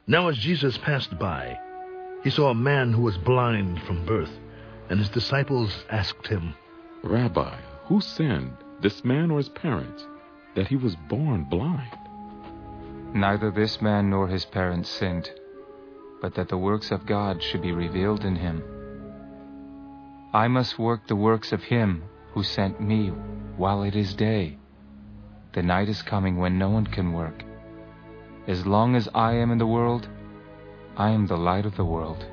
Now as Jesus passed by, he saw a man who was blind from birth, and his disciples asked him, Rabbi, who sinned, this man or his parents, that he was born blind? Neither this man nor his parents sinned, but that the works of God should be revealed in him. I must work the works of him who sent me while it is day. The night is coming when no one can work. As long as I am in the world, I am the light of the world.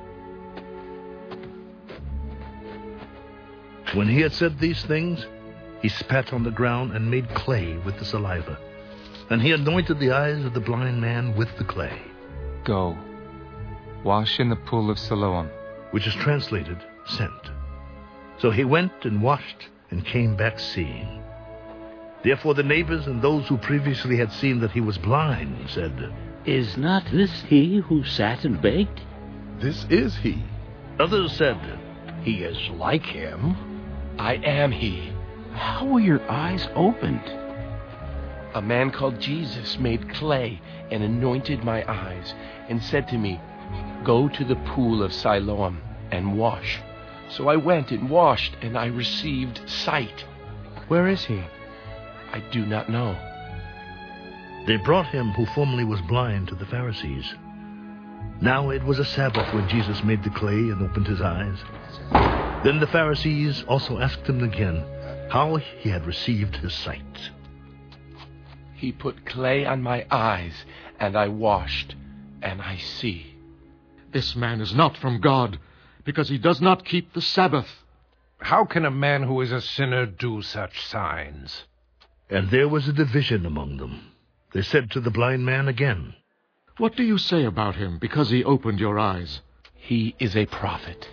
When he had said these things, he spat on the ground and made clay with the saliva. And he anointed the eyes of the blind man with the clay. Go, wash in the pool of Siloam, which is translated, sent. So he went and washed and came back seeing. Therefore the neighbors and those who previously had seen that he was blind said, Is not this he who sat and begged? This is he. Others said, He is like him. I am he. How were your eyes opened? A man called Jesus made clay and anointed my eyes and said to me, Go to the pool of Siloam and wash. So I went and washed, and I received sight. Where is he? I do not know. They brought him who formerly was blind to the Pharisees. Now it was a Sabbath when Jesus made the clay and opened his eyes. Then the Pharisees also asked him again how he had received his sight. He put clay on my eyes, and I washed, and I see. This man is not from God, because he does not keep the Sabbath. How can a man who is a sinner do such signs? And there was a division among them. They said to the blind man again, What do you say about him, because he opened your eyes? He is a prophet.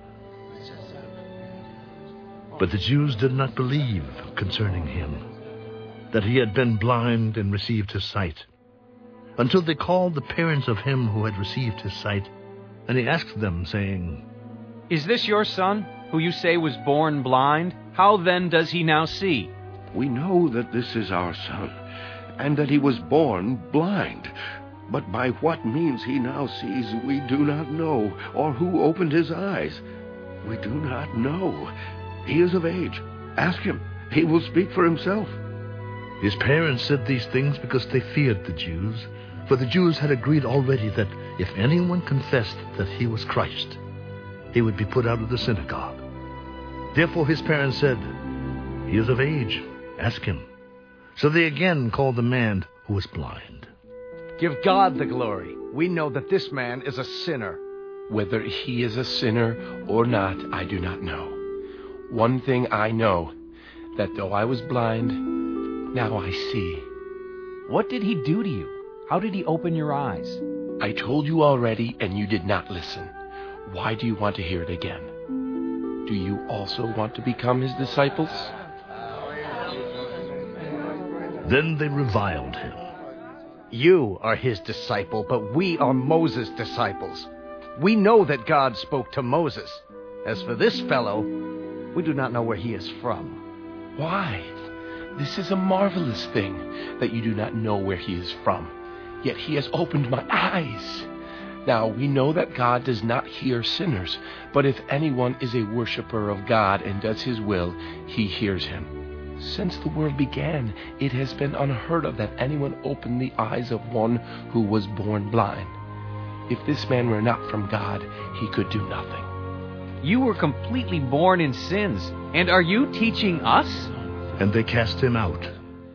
But the Jews did not believe concerning him, that he had been blind and received his sight, until they called the parents of him who had received his sight, and he asked them, saying, Is this your son, who you say was born blind? How then does he now see? We know that this is our son, and that he was born blind. But by what means he now sees we do not know, or who opened his eyes. We do not know. He is of age. Ask him. He will speak for himself. His parents said these things because they feared the Jews, for the Jews had agreed already that if anyone confessed that he was Christ, he would be put out of the synagogue. Therefore his parents said, He is of age. Ask him. So they again called the man who was blind. Give God the glory. We know that this man is a sinner. Whether he is a sinner or not, I do not know. One thing I know, that though I was blind, now I see. What did he do to you? How did he open your eyes? I told you already, and you did not listen. Why do you want to hear it again? Do you also want to become his disciples? Then they reviled him. You are his disciple, but we are Moses' disciples. We know that God spoke to Moses. As for this fellow, we do not know where he is from. Why? This is a marvelous thing, that you do not know where he is from. Yet he has opened my eyes. Now we know that God does not hear sinners, but if anyone is a worshiper of God and does his will, he hears him. Since the world began, it has been unheard of that anyone opened the eyes of one who was born blind. If this man were not from God, he could do nothing. You were completely born in sins, and are you teaching us? And they cast him out.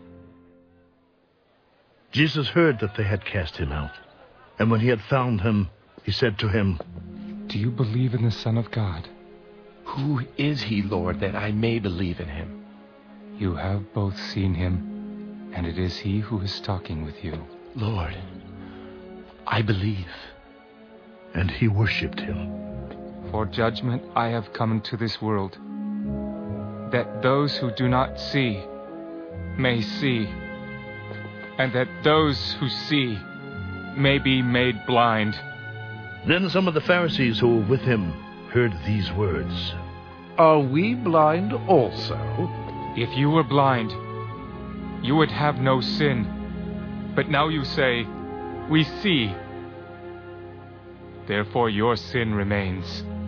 Jesus heard that they had cast him out, and when he had found him, he said to him, Do you believe in the Son of God? Who is he, Lord, that I may believe in him? You have both seen him, and it is he who is talking with you. Lord, I believe. And he worshipped him. For judgment I have come into this world, that those who do not see may see, and that those who see may be made blind. Then some of the Pharisees who were with him heard these words. Are we blind also? If you were blind, you would have no sin. But now you say, We see, Therefore your sin remains.